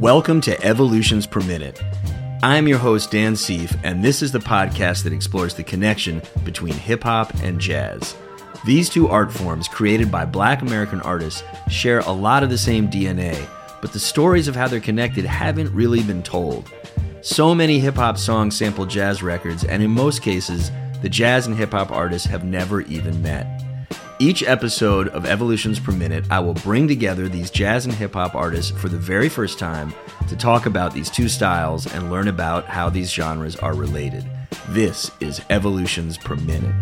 Welcome to Evolutions Per Minute. I'm your host, Dan Seif, and this is the podcast that explores the connection between hip-hop and jazz. These two art forms, created by Black American artists, share a lot of the same DNA, but the stories of how they're connected haven't really been told. So many hip-hop songs sample jazz records, and in most cases, the jazz and hip-hop artists have never even met. Each episode of Evolutions Per Minute, I will bring together these jazz and hip-hop artists for the very first time to talk about these two styles and learn about how these genres are related. This is Evolutions Per Minute.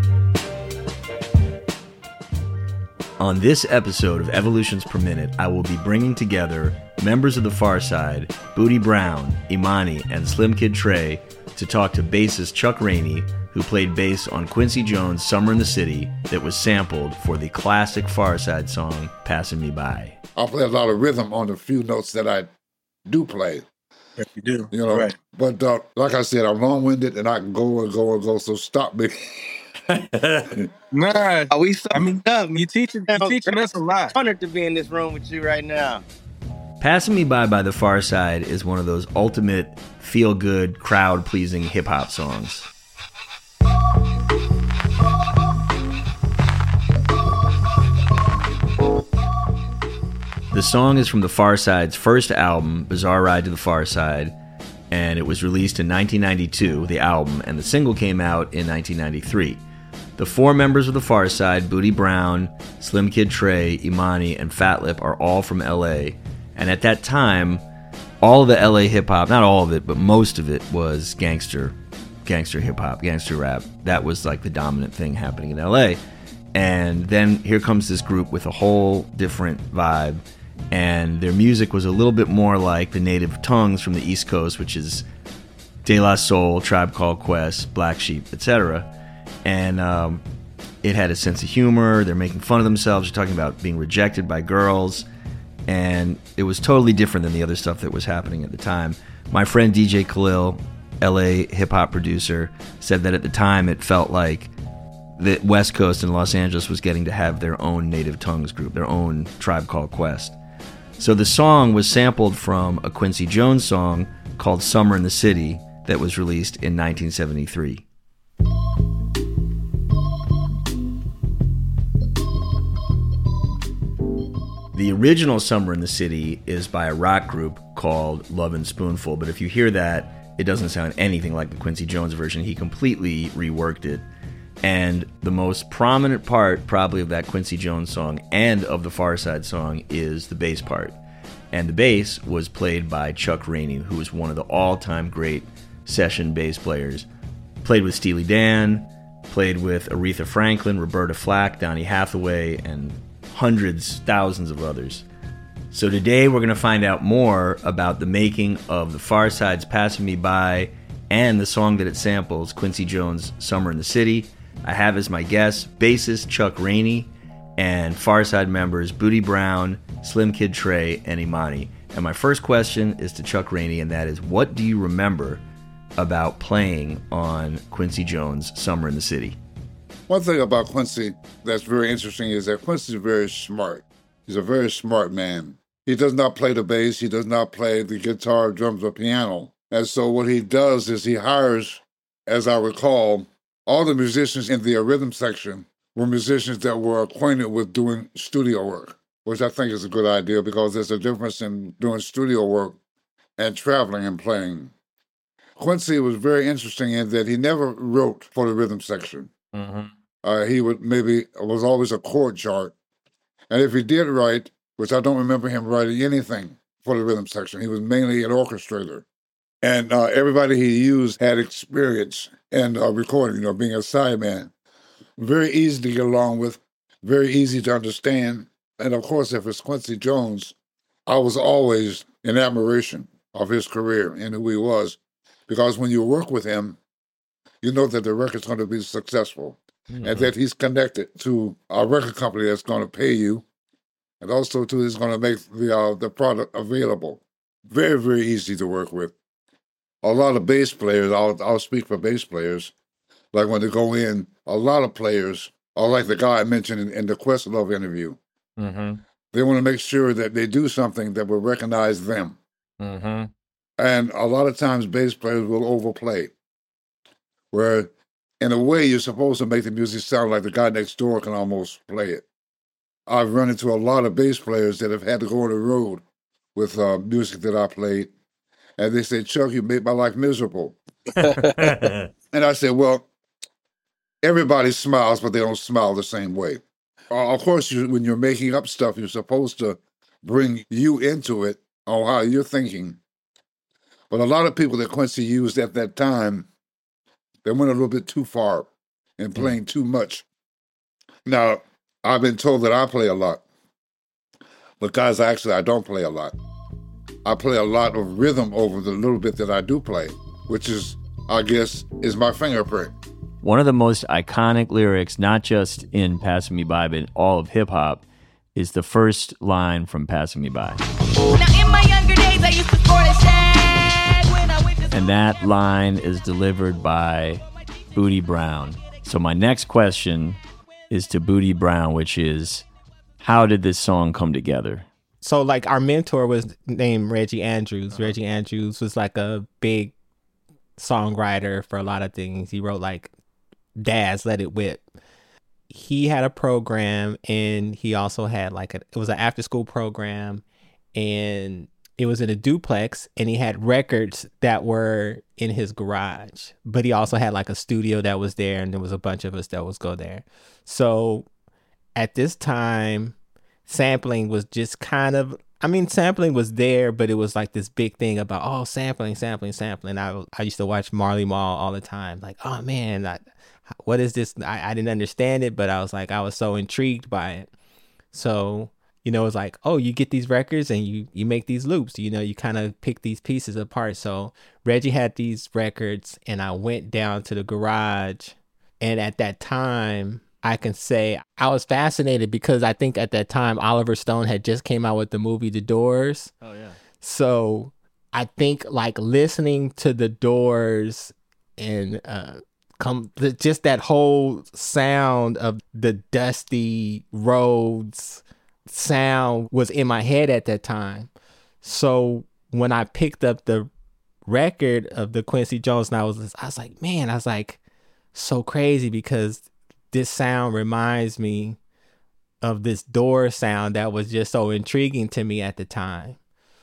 On this episode of Evolutions Per Minute, I will be bringing together members of the Pharcyde, Booty Brown, Imani, and Slim Kid Trey to talk to bassist Chuck Rainey, who played bass on Quincy Jones' Summer in the City that was sampled for the classic Pharcyde song, Passing Me By. I play a lot of rhythm on the few notes that I do play. Yes, you do. You know, right. But like I said, I'm long-winded and I can go and go and go, so stop me. Nah, We so up. you teaching us a lot. Honored to be in this room with you right now. Passing Me By the Pharcyde is one of those ultimate feel-good, crowd-pleasing hip-hop songs. The song is from the Pharcyde's first album, Bizarre Ride to the Pharcyde, and it was released in 1992, the album, and the single came out in 1993. The four members of the Pharcyde, Booty Brown, Slim Kid Trey, Imani, and Fatlip, are all from LA, and at that time, all of the LA hip-hop, not all of it, but most of it was gangster hip-hop, gangster rap. That was like the dominant thing happening in LA. And then here comes this group with a whole different vibe, and their music was a little bit more like the native tongues from the East Coast, which is De La Soul, Tribe Called Quest, Black Sheep, etc. And it had a sense of humor. They're making fun of themselves. You're talking about being rejected by girls, and it was totally different than the other stuff that was happening at the time. My friend DJ Khalil, LA hip-hop producer, said that at the time it felt like the West Coast and Los Angeles was getting to have their own native tongues group, their own Tribe Called Quest. So the song was sampled from a Quincy Jones song called Summer in the City that was released in 1973. The original Summer in the City is by a rock group called Lovin' Spoonful, but if you hear that, it doesn't sound anything like the Quincy Jones version. He completely reworked it. And the most prominent part, probably, of that Quincy Jones song and of the Pharcyde song is the bass part. And the bass was played by Chuck Rainey, who was one of the all-time great session bass players. Played with Steely Dan, played with Aretha Franklin, Roberta Flack, Donny Hathaway, and hundreds, thousands of others. So today we're going to find out more about the making of the Pharcyde's Passing Me By and the song that it samples, Quincy Jones' Summer in the City. I have as my guests bassist Chuck Rainey and Pharcyde members Booty Brown, Slim Kid Trey, and Imani. And my first question is to Chuck Rainey, and that is, what do you remember about playing on Quincy Jones' Summer in the City? One thing about Quincy that's very interesting is that Quincy is very smart. He's a very smart man. He does not play the bass. He does not play the guitar, drums, or piano. And so what he does is he hires, as I recall, all the musicians in the rhythm section were musicians that were acquainted with doing studio work, which I think is a good idea because there's a difference in doing studio work and traveling and playing. Quincy was very interesting in that he never wrote for the rhythm section. Mm-hmm. He was always a chord chart. And if he did write, which I don't remember him writing anything for the rhythm section, he was mainly an orchestrator. And everybody he used had experience in recording, being a sideman. Very easy to get along with, very easy to understand. And of course, if it's Quincy Jones, I was always in admiration of his career and who he was. Because when you work with him, you know that the record's going to be successful. Mm-hmm. And that he's connected to a record company that's going to pay you. And also, too, is going to make the product available. Very, very easy to work with. A lot of bass players, I'll speak for bass players, like when they go in, a lot of players are like the guy I mentioned in the Questlove interview. Mm-hmm. They want to make sure that they do something that will recognize them. Mm-hmm. And a lot of times bass players will overplay, where in a way you're supposed to make the music sound like the guy next door can almost play it. I've run into a lot of bass players that have had to go on the road with music that I played, and they say, Chuck, you made my life miserable. And I said, well, everybody smiles, but they don't smile the same way. Of course, when you're making up stuff, you're supposed to bring you into it on how you're thinking. But a lot of people that Quincy used at that time, they went a little bit too far in playing too much. Now, I've been told that I play a lot. But guys, actually, I don't play a lot. I play a lot of rhythm over the little bit that I do play, which is, I guess, is my fingerprint. One of the most iconic lyrics, not just in Passing Me By, but in all of hip-hop, is the first line from Passing Me By. Now, in my younger days, I used to sport a shag when I went to... And that line is delivered by Booty Brown. So my next question is to Booty Brown, which is, how did this song come together? So, like, our mentor was named Reggie Andrews. Reggie Andrews was, like, a big songwriter for a lot of things. He wrote, like, Daz, Let It Whip. He had a program, and he also had, like, it was an after-school program, and it was in a duplex, and he had records that were in his garage. But he also had, like, a studio that was there, and there was a bunch of us that was go there. So, at this time, sampling was just kind of, sampling was there, but it was like this big thing about, sampling. I used to watch Marley Marl all the time. Like, oh man, what is this? I didn't understand it, but I was so intrigued by it. So, it was like, you get these records and you make these loops, you kind of pick these pieces apart. So Reggie had these records, and I went down to the garage, and at that time, I can say I was fascinated because I think at that time Oliver Stone had just came out with the movie The Doors. Oh, yeah. So I think like listening to The Doors and just that whole sound of the dusty roads sound was in my head at that time. So when I picked up the record of the Quincy Jones, and I was like, man, so crazy because this sound reminds me of this door sound that was just so intriguing to me at the time.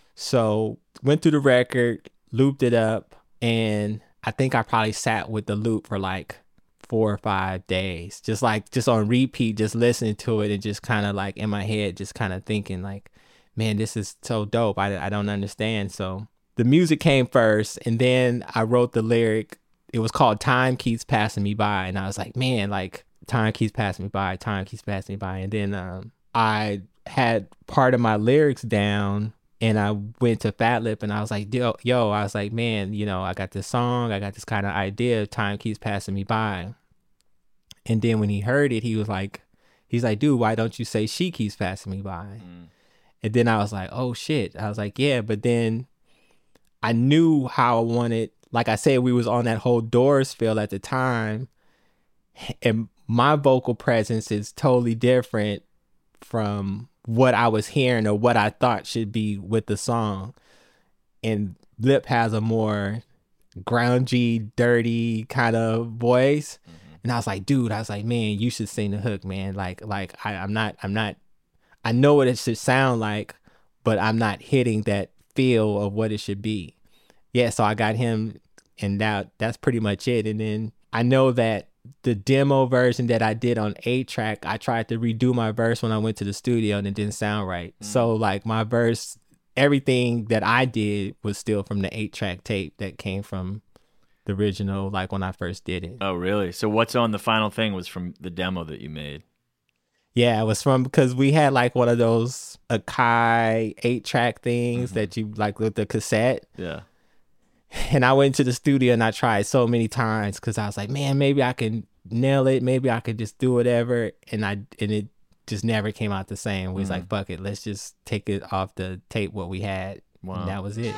So went through the record, looped it up, and I think I probably sat with the loop for like 4 or 5 days, just on repeat, just listening to it and just kind of like in my head, just kind of thinking like, man, this is so dope. I don't understand. So the music came first, and then I wrote the lyric. It was called Time Keeps Passing Me By. And I was like, man, like, time keeps passing me by, time keeps passing me by. And then I had part of my lyrics down, and I went to Fat Lip, and I was like, yo, I was like, man, I got this song, I got this kind of idea, time keeps passing me by. And then when he heard it, he's like, dude, why don't you say she keeps passing me by? And then I was like, oh shit. I was like, yeah, but then I knew how I wanted, like I said, we was on that whole Doors feel at the time, and my vocal presence is totally different from what I was hearing or what I thought should be with the song. And Lip has a more grungy, dirty kind of voice. And I was like, dude, man, you should sing the hook, man. I'm not, I know what it should sound like, but I'm not hitting that feel of what it should be. Yeah, so I got him, and that's pretty much it. And then I know that the demo version that I did on 8-track, I tried to redo my verse when I went to the studio, and it didn't sound right. So like my verse, everything that I did was still from the 8-track tape that came from the original, like when I first did it. Oh, really? So what's on the final thing was from the demo that you made? Yeah, it was from, because we had like one of those Akai 8-track things that you like with the cassette. Yeah. And I went to the studio and I tried so many times because I was like, man, maybe I can nail it. Maybe I could just do whatever. And it just never came out the same. We was like, fuck it. Let's just take it off the tape, what we had. Wow. And that was it.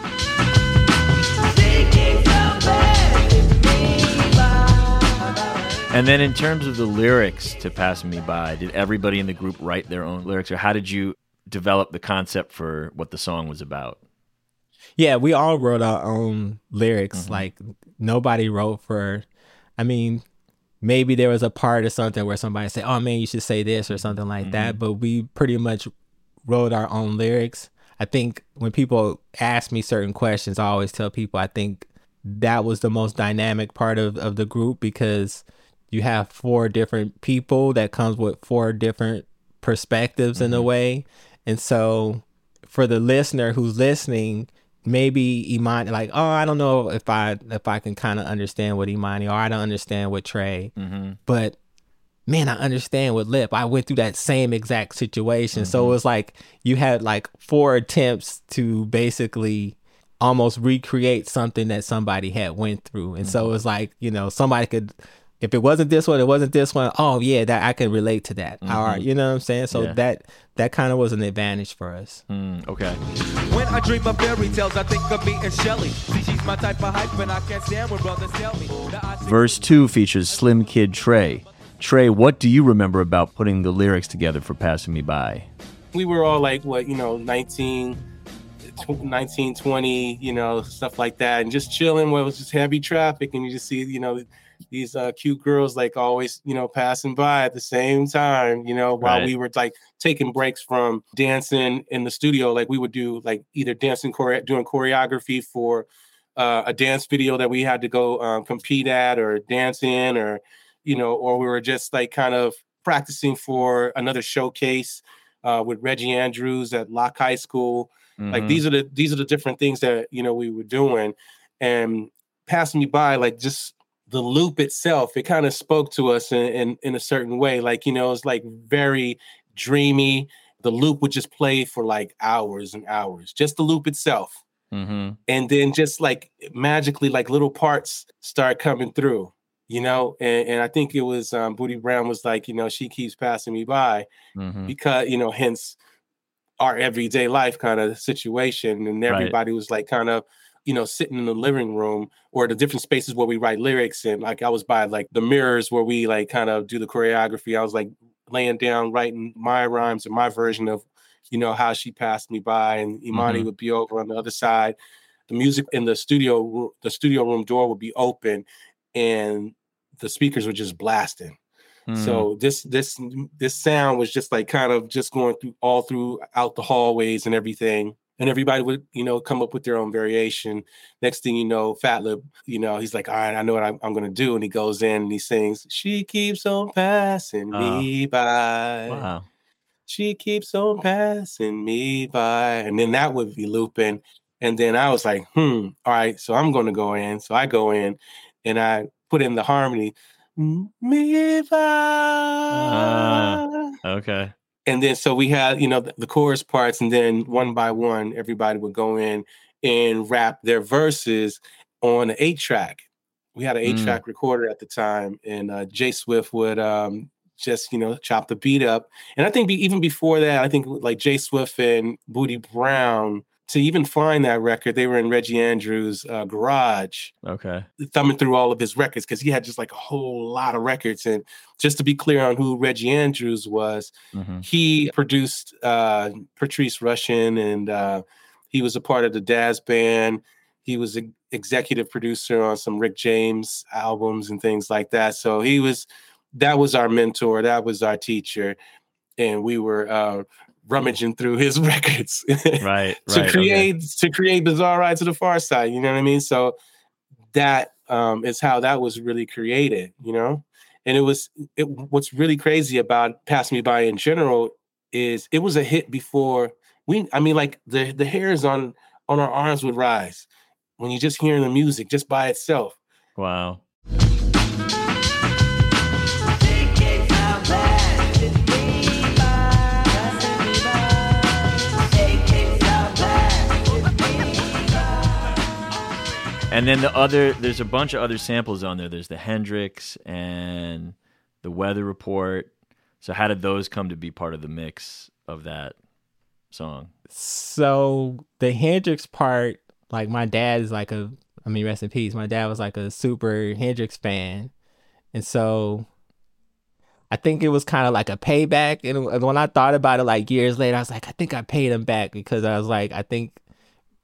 And then in terms of the lyrics to Passing Me By, did everybody in the group write their own lyrics, or how did you develop the concept for what the song was about? Yeah, we all wrote our own lyrics. Like nobody wrote for. I mean, maybe there was a part or something where somebody said, "Oh man, you should say this" or something like that. But we pretty much wrote our own lyrics. I think when people ask me certain questions, I always tell people I think that was the most dynamic part of the group, because you have 4 different people that comes with 4 different perspectives in a way. And so for the listener who's listening, maybe Imani, like, oh, I don't know if I can kind of understand what Imani, or I don't understand what Trey, but man, I understand with Lip. I went through that same exact situation. So it was like you had like 4 attempts to basically almost recreate something that somebody had went through. And so it was like, you know, somebody could, if it wasn't this one, it wasn't this one. Oh yeah, that I can relate to that. All right, you know what I'm saying? So that kind of was an advantage for us. Okay. When I dream of fairy tales, I think of me and Shelly. See, she's my type of hype, and I can't stand when brothers tell me. Verse 2 features Slim Kid Trey. Trey, what do you remember about putting the lyrics together for Passing Me By? We were all like, 19, 20, stuff like that, and just chilling where it was just heavy traffic, and you just see, these cute girls like always, passing by at the same time, while we were like taking breaks from dancing in the studio. Like we would do like either dancing, doing choreography for a dance video that we had to go compete at or dance in, or or we were just like kind of practicing for another showcase with Reggie Andrews at Locke High School. Like these are the different things that we were doing. And Passing Me By, like just the loop itself, it kind of spoke to us in a certain way. Like it's like very dreamy. The loop would just play for like hours and hours, just the loop itself. And then just like magically, like little parts start coming through. And I think it was Booty Brown was like, she keeps passing me by because, hence our everyday life kind of situation. And everybody was like kind of, sitting in the living room or the different spaces where we write lyrics. And like I was by like the mirrors where we like kind of do the choreography. I was like laying down, writing my rhymes or my version of, how she passed me by. And Imani would be over on the other side. The music in the studio room door would be open and the speakers were just blasting. So this sound was just like kind of just going through all throughout the hallways and everything. And everybody would, come up with their own variation. Next thing you know, Fat Lip, he's like, all right, I know what I'm going to do. And he goes in and he sings, she keeps on passing me by. Wow. She keeps on passing me by. And then that would be looping. And then I was like, all right, so I'm going to go in. So I go in and I put in the harmony. Me by. Okay. And then so we had, the chorus parts, and then one by one, everybody would go in and rap their verses on an 8-track. We had an 8-track recorder at the time, and Jay Swift would just, chop the beat up. And I think even before that, I think like Jay Swift and Booty Brown, to even find that record, they were in Reggie Andrews' garage. Okay. Thumbing through all of his records because he had just like a whole lot of records. And just to be clear on who Reggie Andrews was, he produced Patrice Rushen, and he was a part of the Daz Band. He was an executive producer on some Rick James albums and things like that. So that was our mentor. That was our teacher. And we were rummaging through his records to create Bizarre Ride to the Far Side. You know what I mean? So that is how that was really created, and what's really crazy about Pass Me By in general is it was a hit before like the hairs on our arms would rise when you just hearing the music just by itself. Wow. And then there's a bunch of other samples on there. There's the Hendrix and the Weather Report. So how did those come to be part of the mix of that song? So the Hendrix part, like my dad is like rest in peace. My dad was like a super Hendrix fan. And so I think it was kind of like a payback. And when I thought about it like years later, I was like, I think I paid him back because I was like, I think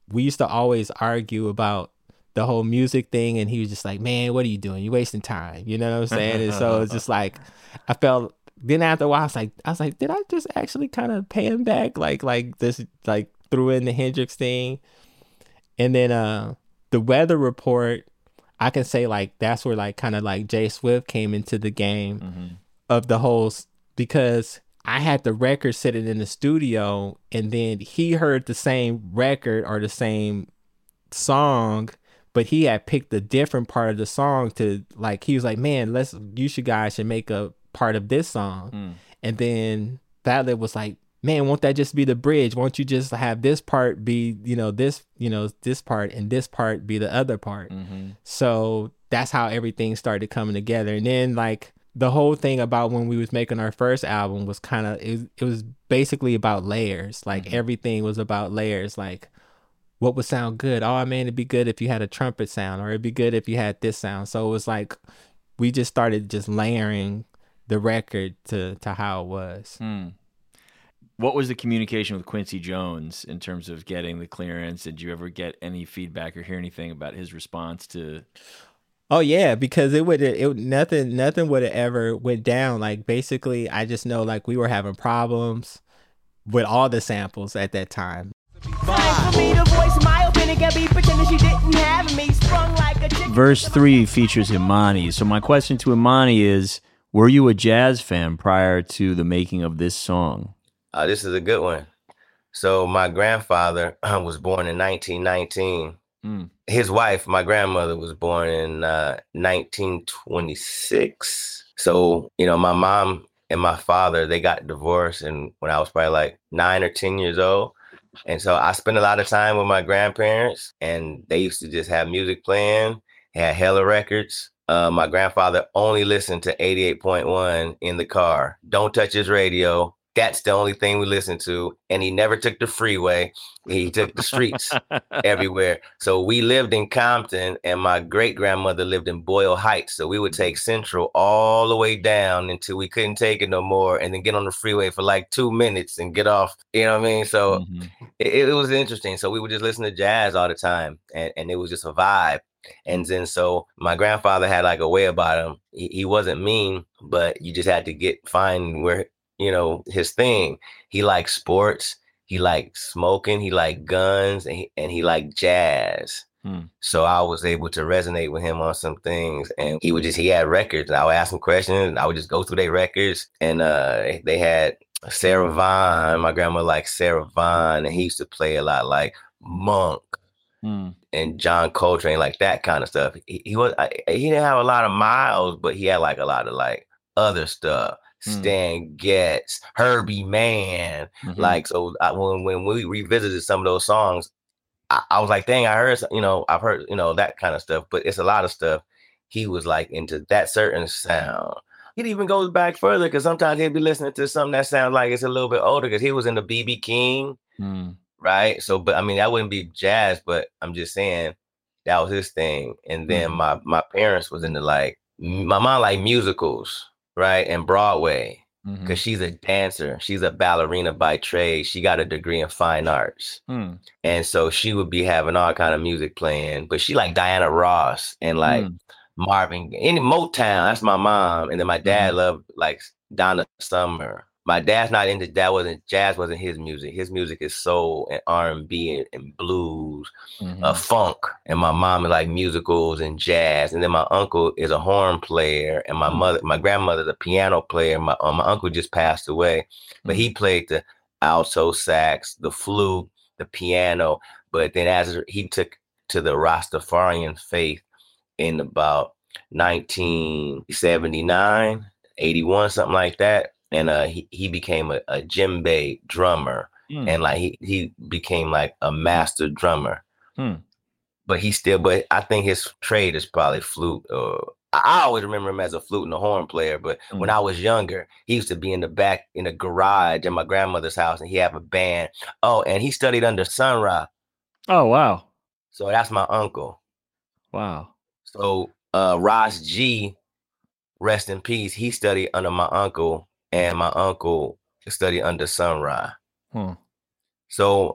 we used to always argue about the whole music thing, and he was just like, man, what are you doing? You're wasting time. You know what I'm saying? And so it's just like, I felt, then after a while, I was like, did I just actually kind of pay him back? Like this, like threw in the Hendrix thing. And then the Weather Report, I can say like, that's where like kind of like Jay Swift came into the game of the whole, because I had the record sitting in the studio, and then he heard the same record or the same song, but he had picked a different part of the song to like, he was like, man, guys should make a part of this song. And then Fatlip was like, man, won't that just be the bridge? Won't you just have this part be, this part, and this part be the other part? So that's how everything started coming together. And then like the whole thing about when we was making our first album was kind of, it was basically about layers. Like everything was about layers. Like, what would sound good? Oh man, it'd be good if you had a trumpet sound, or it'd be good if you had this sound. So it was like, we just started just layering the record to how it was. What was the communication with Quincy Jones in terms of getting the clearance? Did you ever get any feedback or hear anything about his response to? Oh yeah, because nothing would have ever went down. Like basically, I just know like we were having problems with all the samples at that time. Verse 3 features Imani. So my question to Imani is, were you a jazz fan prior to the making of this song? This is a good one. So my grandfather was born in 1919. His wife, my grandmother, was born in 1926. So, my mom and my father, they got divorced and when I was probably like 9 or 10 years old. And so I spent a lot of time with my grandparents, and they used to just have music playing, had hella records. My grandfather only listened to 88.1 in the car. Don't touch his radio. That's the only thing we listened to. And he never took the freeway. He took the streets everywhere. So we lived in Compton, and my great grandmother lived in Boyle Heights. So we would take Central all the way down until we couldn't take it no more, and then get on the freeway for like 2 minutes and get off. You know what I mean? So it was interesting. So we would just listen to jazz all the time, and it was just a vibe. And then so my grandfather had like a way about him. He wasn't mean, but you just had to find where, his thing. He liked sports, he liked smoking, he liked guns, and he liked jazz. So I was able to resonate with him on some things, and he had records. I would ask him questions, and I would just go through their records, and they had Sarah Vaughan. My grandma liked Sarah Vaughan, and he used to play a lot like Monk and John Coltrane, like that kind of stuff. He didn't have a lot of miles, but he had like a lot of like other stuff. Stan Getz, Herbie Mann, like, so when we revisited some of those songs, I was like, dang, I've heard, that kind of stuff, but it's a lot of stuff. He was like into that certain sound. It even goes back further, because sometimes he'd be listening to something that sounds like it's a little bit older, because he was into B.B. King, right? So, but I mean, that wouldn't be jazz, but I'm just saying that was his thing. And then my parents was into like, my mom liked musicals, right? And Broadway, because she's a dancer. She's a ballerina by trade. She got a degree in fine arts. And so she would be having all kind of music playing, but she liked Diana Ross and like Marvin, any Motown. That's my mom. And then my dad loved like Donna Summer. My dad's not into jazz wasn't his music. His music is soul and R&B and blues, funk. And my mom is like musicals and jazz. And then my uncle is a horn player, and my grandmother's a piano player. My uncle just passed away, but he played the alto sax, the flute, the piano. But then as he took to the Rastafarian faith in about 1979, 81, something like that. And he became a djembe drummer, and like he became like a master drummer. But I think his trade is probably flute. I always remember him as a flute and a horn player. But when I was younger, he used to be in the back in the garage at my grandmother's house, and he had a band. Oh, and he studied under Sun Ra. Oh wow! So that's my uncle. Wow. So Ross G, rest in peace. He studied under my uncle. And my uncle studied under Sun Ra. So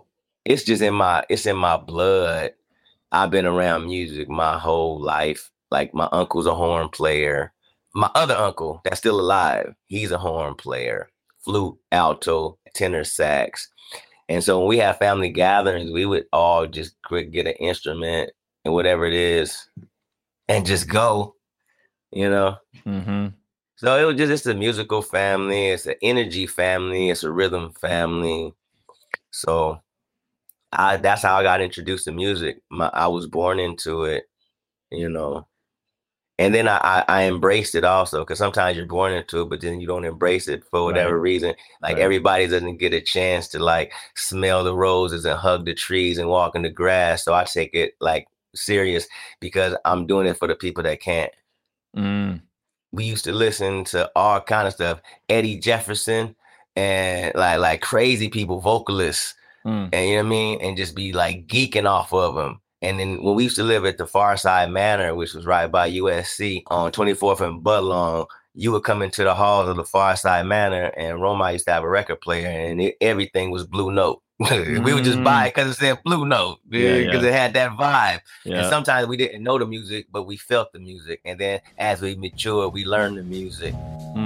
it's just it's in my blood. I've been around music my whole life. Like my uncle's a horn player. My other uncle that's still alive, he's a horn player, flute, alto, tenor sax. And so when we have family gatherings, we would all just get an instrument and whatever it is and just go, you know? Mm-hmm. So it was it's a musical family. It's an energy family. It's a rhythm family. So that's how I got introduced to music. I was born into it, you know. And then I embraced it also, because sometimes you're born into it, but then you don't embrace it for whatever reason. Like everybody doesn't get a chance to like smell the roses and hug the trees and walk in the grass. So I take it like serious because I'm doing it for the people that can't. Mm. We used to listen to all kind of stuff, Eddie Jefferson and like crazy people, vocalists, and you know what I mean? And just be like geeking off of them. And then when we used to live at the Far Side Manor, which was right by USC on 24th and Budlong, you would come into the halls of the Far Side Manor, and Roma used to have a record player, and everything was Blue Note. We would just buy it because it said Blue Note, because it had that vibe. Yeah. And sometimes we didn't know the music, but we felt the music. And then as we matured, we learned the music.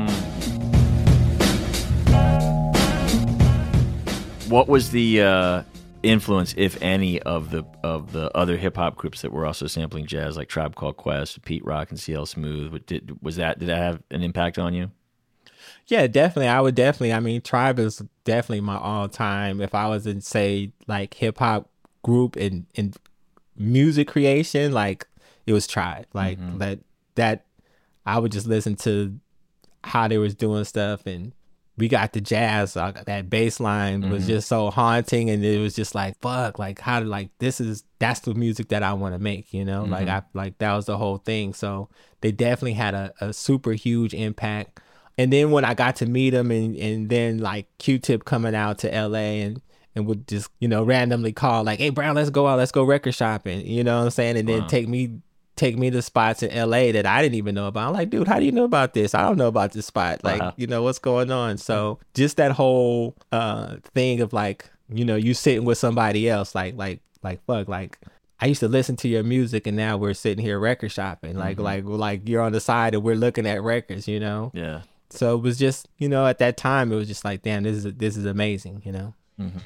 What was the influence, if any, of the other hip hop groups that were also sampling jazz, like Tribe Called Quest, Pete Rock, and CL Smooth? Did that have an impact on you? Yeah, definitely. I mean, Tribe is definitely my all-time. If I was to say like hip hop group in music creation, like it was Tribe. Like that I would just listen to how they was doing stuff, and we got the jazz. That bass line was just so haunting, and it was just like, fuck, like how to like that's the music that I want to make, you know? Like that was the whole thing. So they definitely had a super huge impact. And then when I got to meet them, and then like Q-Tip coming out to LA and would just, you know, randomly call like, hey Brown, let's go record shopping, you know what I'm saying? And then take me to spots in LA that I didn't even know about. I'm like, dude, how do you know about this? I don't know about this spot. Like, you know, what's going on? So just that whole thing of like, you know, you sitting with somebody else, like fuck, like I used to listen to your music, and now we're sitting here record shopping. Like you're on the side and we're looking at records, you know? Yeah. So it was just, you know, at that time, it was just like, damn, this is amazing, you know?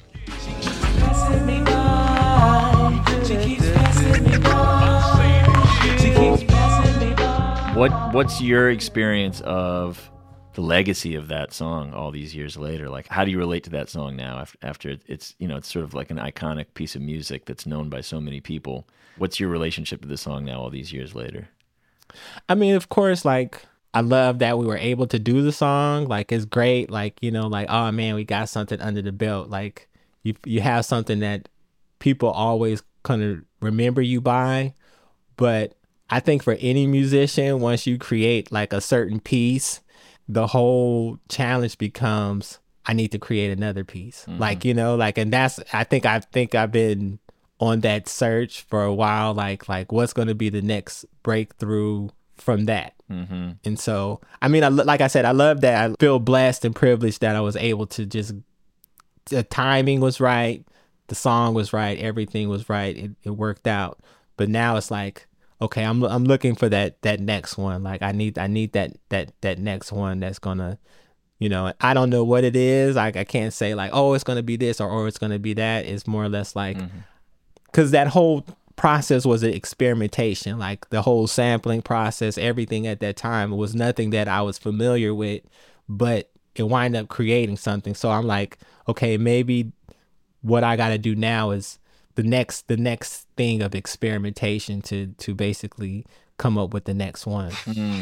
What's your experience of the legacy of that song all these years later? Like, how do you relate to that song now after it's, you know, it's sort of like an iconic piece of music that's known by so many people? What's your relationship to the song now all these years later? I mean, of course, like, I love that we were able to do the song. Like, it's great. Like, you know, like, oh man, we got something under the belt. Like, you have something that people always kind of remember you by. But I think for any musician, once you create like a certain piece, the whole challenge becomes, I need to create another piece. Like, you know, like, and that's, I think I've been on that search for a while. Like what's going to be the next breakthrough from that? And so, I mean, like I said, I love that. I feel blessed and privileged that I was able to just, the timing was right, the song was right, everything was right. It worked out. But now it's like, okay, I'm looking for that next one. Like I need that next one that's gonna, you know, I don't know what it is. Like I can't say like, oh, it's gonna be this or it's gonna be that. It's more or less like, because that whole process was an experimentation. Like the whole sampling process, everything at that time was nothing that I was familiar with, but it wind up creating something. So I'm like, okay, maybe what I got to do now is the next thing of experimentation to basically come up with the next one.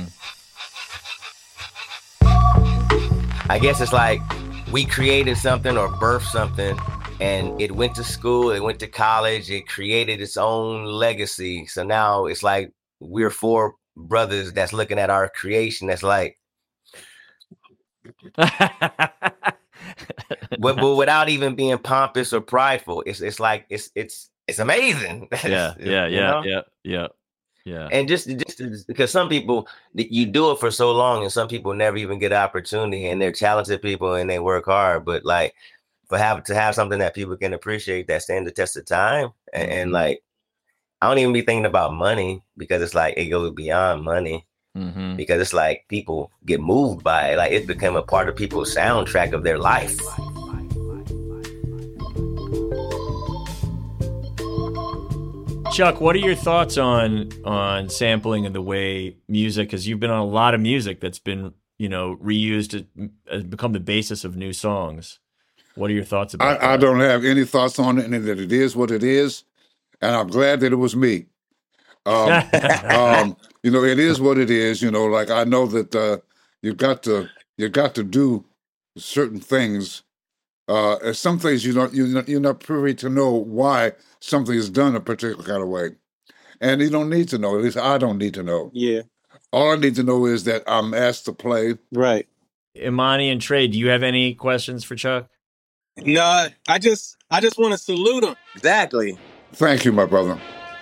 I guess it's like we created something or birthed something, and it went to school, it went to college, it created its own legacy. So now it's like we're four brothers that's looking at our creation that's like, but without even being pompous or prideful. It's like it's amazing. Yeah. And just because some people, you do it for so long and some people never even get an opportunity, and they're talented people and they work hard. But like to have something that people can appreciate that stand the test of time, and like I don't even be thinking about money because it's like it goes beyond money. Because it's like people get moved by it. Like it's become a part of people's soundtrack of their life. Chuck, what are your thoughts on sampling and the way music? Because you've been on a lot of music that's been reused to become the basis of new songs. What are your thoughts about that? I don't have any thoughts on it, and that it is what it is, and I'm glad that it was me. It is what it is. Like I know that you got to do certain things. And some things you're not privy to know why something is done a particular kind of way, and you don't need to know. At least I don't need to know. Yeah. All I need to know is that I'm asked to play. Right. Imani and Trey, do you have any questions for Chuck? No, I just want to salute him. Exactly. Thank you, my brother.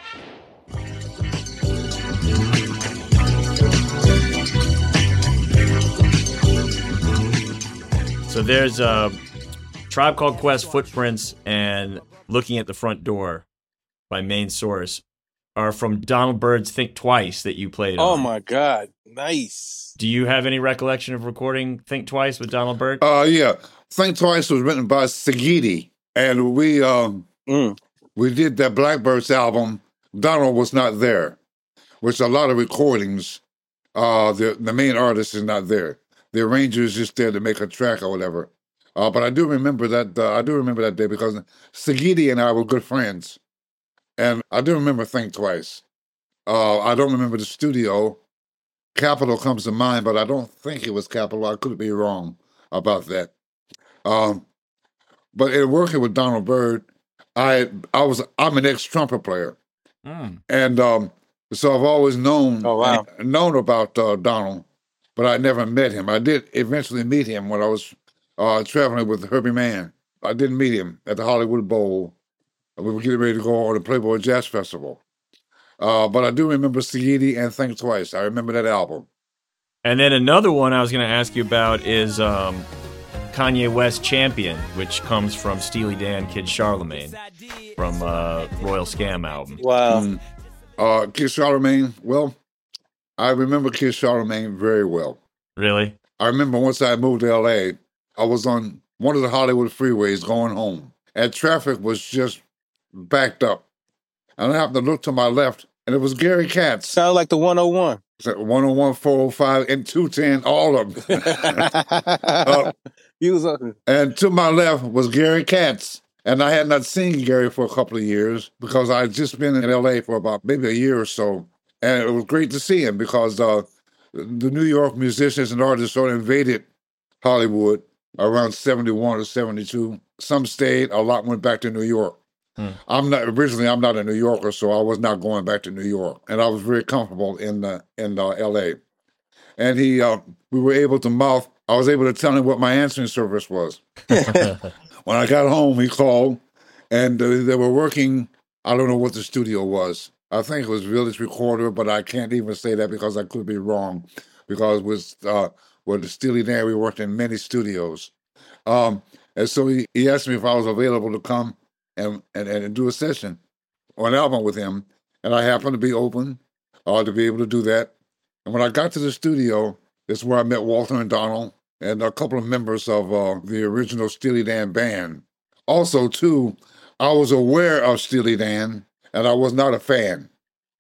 So there's a Tribe Called Quest, Footprints, and Looking at the Front Door by Main Source are from Donald Byrd's Think Twice that you played on. Oh my God. Nice. Do you have any recollection of recording Think Twice with Donald Byrd? Yeah. Think Twice was written by Sagidi, and we did that Blackbirds album. Donald was not there, which a lot of recordings, the main artist is not there. The arranger is just there to make a track or whatever. But I do remember that. I do remember that day because Sagidi and I were good friends, and I do remember Think Twice. I don't remember the studio. Capitol comes to mind, but I don't think it was Capitol. I could be wrong about that. But in working with Donald Byrd, I'm an ex-trumpet player, and so I've always known about Donald, but I never met him. I did eventually meet him when I was traveling with Herbie Mann. I didn't meet him at the Hollywood Bowl. We were getting ready to go on the Playboy Jazz Festival. But I do remember Sagidi and Think Twice. I remember that album. And then another one I was going to ask you about is Kanye West Champion, which comes from Steely Dan, Kid Charlemagne, from Royal Scam album. Wow. Kid Charlemagne, well, I remember Kid Charlemagne very well. Really? I remember once I moved to L.A., I was on one of the Hollywood freeways going home, and traffic was just backed up. And I happened to look to my left, and it was Gary Katz. Sounded like the 101. 101, 405, and 210, all of them. He was up. And to my left was Gary Katz. And I had not seen Gary for a couple of years because I had just been in L.A. for about maybe a year or so. And it was great to see him because the New York musicians and artists sort of invaded Hollywood around 71 or 72. Some stayed, a lot went back to New York. I'm not a New Yorker, so I was not going back to New York, and I was very comfortable in L.A. And we were able to I was able to tell him what my answering service was. When I got home, he called, and they were working. I don't know what the studio was. I think it was Village Recorder, but I can't even say that because I could be wrong. Because with the Steely Dan, we worked in many studios, and so he asked me if I was available to come and do a session or an album with him. And I happened to be open to be able to do that. And when I got to the studio, it's where I met Walter and Donald and a couple of members of the original Steely Dan band. Also, too, I was aware of Steely Dan, and I was not a fan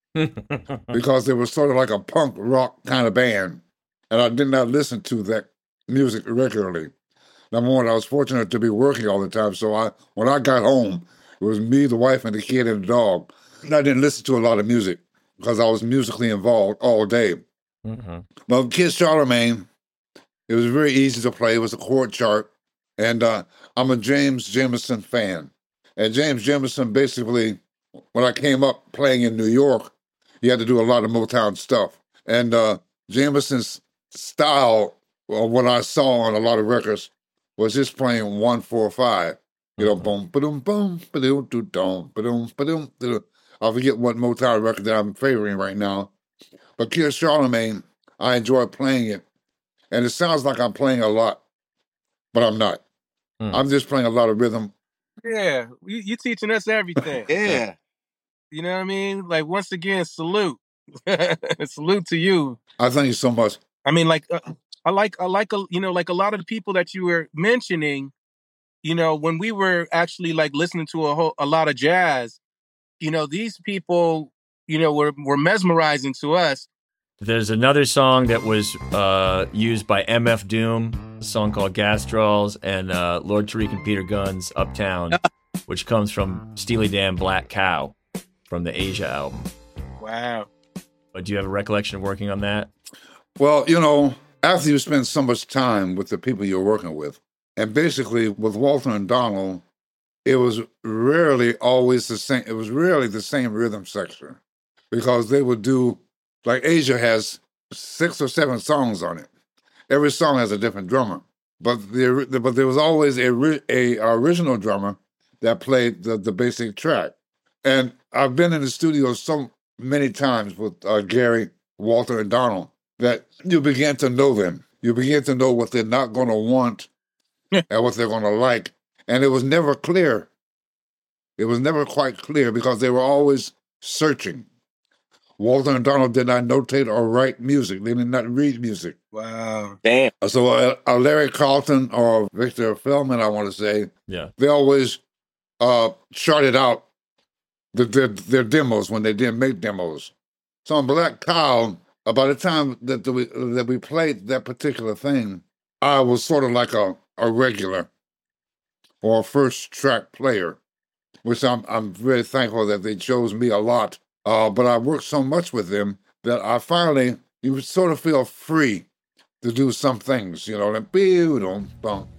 because they were sort of like a punk rock kind of band. And I did not listen to that music regularly. Number one, I was fortunate to be working all the time. So when I got home, it was me, the wife, and the kid and the dog. And I didn't listen to a lot of music because I was musically involved all day. Mm-hmm. But Kid Charlemagne, it was very easy to play. It was a chord chart. And I'm a James Jamerson fan. And James Jamerson, basically, when I came up playing in New York, he had to do a lot of Motown stuff. And Jamerson's style, what I saw on a lot of records, was just playing 1-4-5. You know, boom, ba-dum, boom, ba-dum, ba-dum, ba-dum, ba-dum. I forget what Motown record that I'm favoring right now. But Kid Charlemagne, I enjoy playing it. And it sounds like I'm playing a lot, but I'm not. I'm just playing a lot of rhythm. Yeah, you teaching us everything. Yeah. You know what I mean? Like, once again, salute. Salute to you. I thank you so much. I mean, like, I like, you know, like a lot of the people that you were mentioning, you know, when we were actually like listening to a lot of jazz, you know, these people, you know, were mesmerizing to us. There's another song that was used by MF Doom, a song called Gas Draws, and Lord Tariq and Peter Gunn's Uptown, which comes from Steely Dan Black Cow from the Asia album. Wow. But do you have a recollection of working on that? Well, you know, after you spend so much time with the people you're working with, and basically with Walter and Donald, it was rarely always the same. It was rarely the same rhythm section, because they would do, like Asia has 6 or 7 songs on it. Every song has a different drummer, but there was always a original drummer that played the basic track. And I've been in the studio so many times with Gary, Walter, and Donald that you begin to know them. You begin to know what they're not going to want and what they're going to like. And it was never clear. It was never quite clear because they were always searching. Walter and Donald did not notate or write music. They did not read music. Wow. Damn. So Larry Carlton or Victor Feldman, I want to say, they always charted out their demos when they didn't make demos. So on Black Cow, by the time that we played that particular thing, I was sort of like a regular or a first track player, which I'm very thankful that they chose me a lot. But I worked so much with them that I finally, you sort of feel free to do some things, you know, like boom.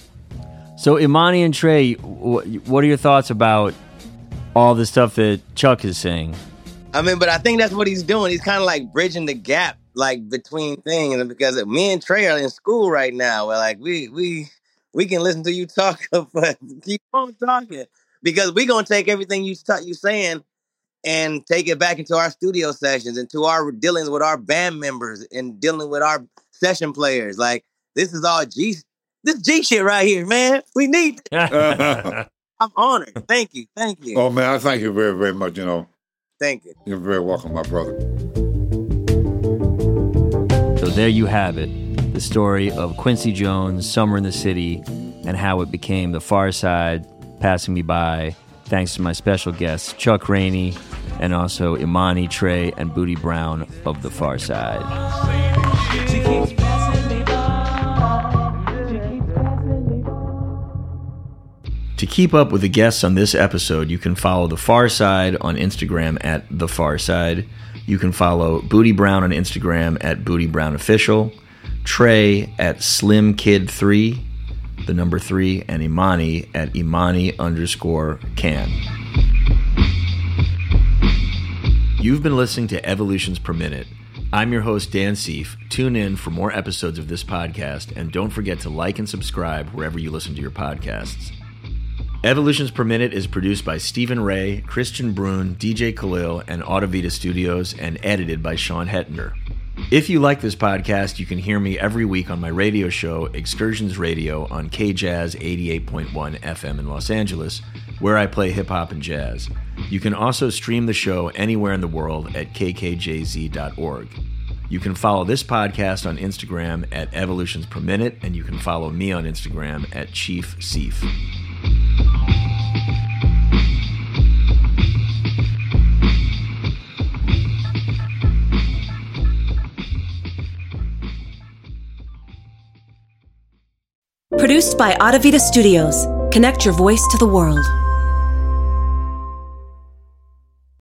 So Imani and Trey, what are your thoughts about all the stuff that Chuck is saying? I mean, but I think that's what he's doing. He's kind of like bridging the gap, like between things. And because me and Trey are in school right now, where like we can listen to you talk, but keep on talking, because we're gonna take everything you saying and take it back into our studio sessions, into our dealings with our band members and dealing with our session players. Like, this is all G shit right here, man. We need it. I'm honored. Thank you. Oh man, I thank you very, very much. You know. Thank you. You're very welcome, my brother. So there you have it, the story of Quincy Jones, Summer in the City, and how it became The Far Side, Passing Me By, thanks to my special guests, Chuck Rainey, and also Imani, Trey, and Booty Brown of The Far Side. To keep up with the guests on this episode, you can follow The Far Side on Instagram at The Far Side. You can follow Booty Brown on Instagram at Booty Brown Official, Trey at SlimKid3, the number 3, and Imani at Imani_can. You've been listening to Evolutions Per Minute. I'm your host, Dan Seif. Tune in for more episodes of this podcast, and don't forget to like and subscribe wherever you listen to your podcasts. Evolutions Per Minute is produced by Stephen Ray, Christian Brun, DJ Khalil, and Audavita Studios, and edited by Sean Hettner. If you like this podcast, you can hear me every week on my radio show, Excursions Radio, on KJazz 88.1 FM in Los Angeles, where I play hip-hop and jazz. You can also stream the show anywhere in the world at kkjz.org. You can follow this podcast on Instagram at Evolutions Per Minute, and you can follow me on Instagram at Chief Seif. Produced by Audavita Studios. Connect your voice to the world.